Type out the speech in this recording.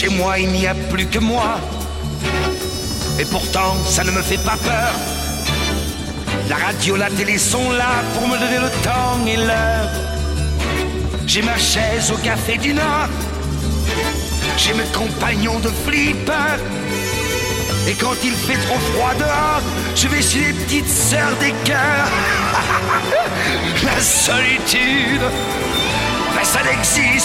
Chez moi il n'y a plus que moi. Et pourtant ça ne me fait pas peur. La radio, la télé sont là pour me donner le temps et l'heure. J'ai ma chaise au café du Nord. J'ai mes compagnons de flipper. Et quand il fait trop froid dehors, je vais chez les petites sœurs des cœurs. La solitude, ben ça n'existe